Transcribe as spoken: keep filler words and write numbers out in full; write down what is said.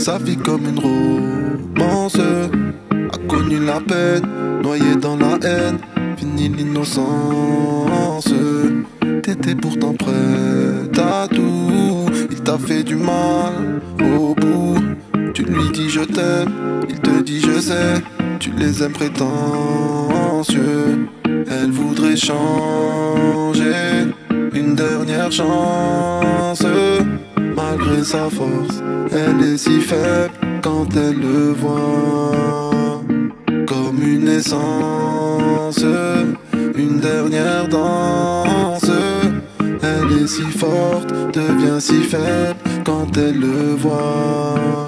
sa vie comme une romance. A connu la peine, noyé dans la haine, fini l'innocence. T'étais pourtant prête à tout, il t'a fait du mal au bout. Tu lui dis je t'aime, il te dit je sais. Tu les aimes prétentieux, elle voudrait changer. Une dernière chance, malgré sa force, elle est si faible quand elle le voit. Comme une essence, une dernière danse. Elle est si forte, devient si faible quand elle le voit.